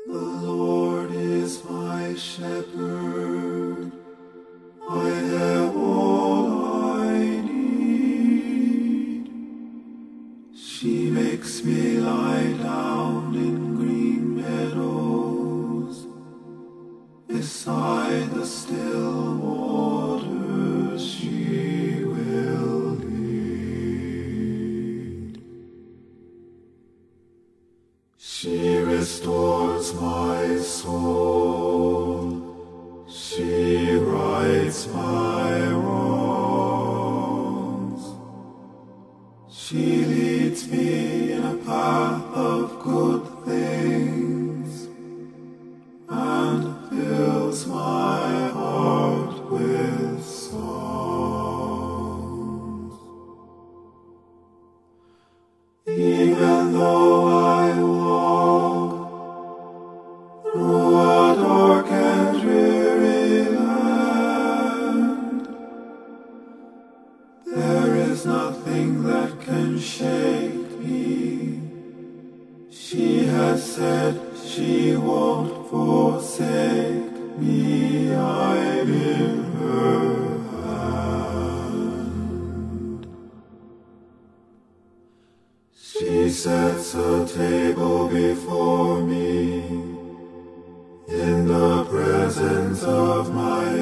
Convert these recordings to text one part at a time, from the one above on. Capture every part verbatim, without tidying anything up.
The Lord is my shepherd, I have all I need. She makes me lie down in green meadows, beside the still waters she will lead. She restores my soul, she rights my wrongs. She leads me in a path of good things, and fills my heart with songs. Even though I walk through a dark and dreary land, there is nothing that can shake me. She has said she won't forsake me, I'm in her hand. She sets a table before me in the presence of my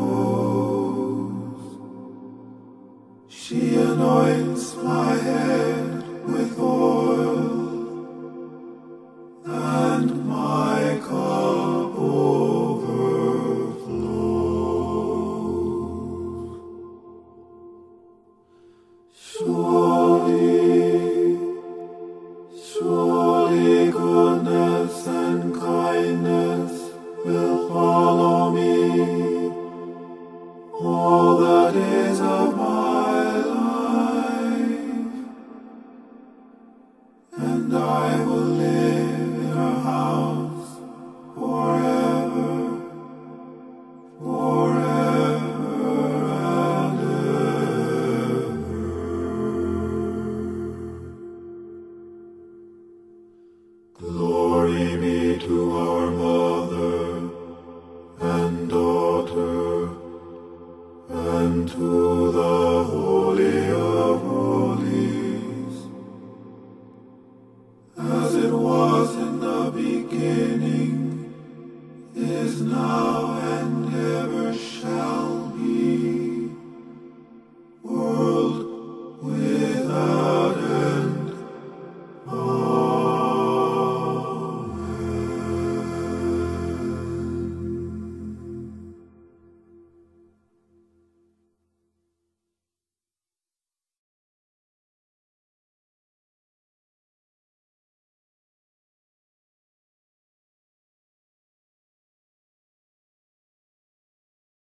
foes. She anoints my head with oil, and my cup overflows. Surely, surely goodness and kindness will follow me all the days of my life, and I will live in her house forever, forever and ever. Glory be to our Mother and Daughter, and to the Holy of Holies.